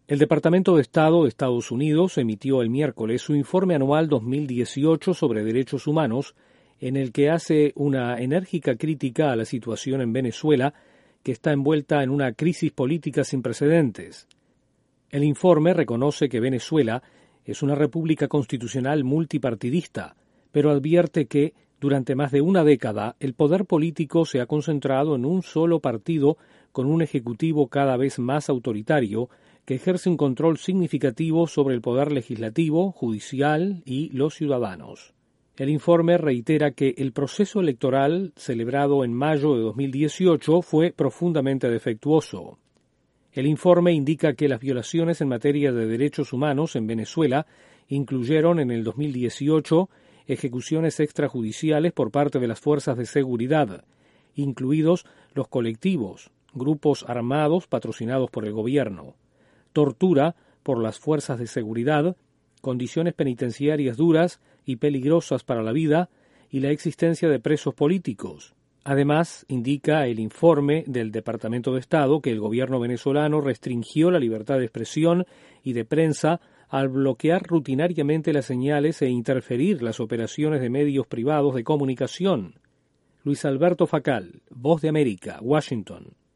El Departamento de Estado de Estados Unidos emitió el miércoles su informe anual 2018 sobre derechos humanos, en el que hace una enérgica crítica a la situación en Venezuela, que está envuelta en una crisis política sin precedentes. El informe reconoce que Venezuela es una república constitucional multipartidista, pero advierte que, durante más de una década, el poder político se ha concentrado en un solo partido con un ejecutivo cada vez más autoritario, que ejerce un control significativo sobre el poder legislativo, judicial y los ciudadanos. El informe reitera que el proceso electoral celebrado en mayo de 2018 fue profundamente defectuoso. El informe indica que las violaciones en materia de derechos humanos en Venezuela incluyeron en el 2018 ejecuciones extrajudiciales por parte de las fuerzas de seguridad, incluidos los colectivos, grupos armados patrocinados por el gobierno, tortura por las fuerzas de seguridad, condiciones penitenciarias duras y peligrosas para la vida y la existencia de presos políticos. Además, indica el informe del Departamento de Estado que el gobierno venezolano restringió la libertad de expresión y de prensa al bloquear rutinariamente las señales e interferir las operaciones de medios privados de comunicación. Luis Alberto Facal, Voz de América, Washington.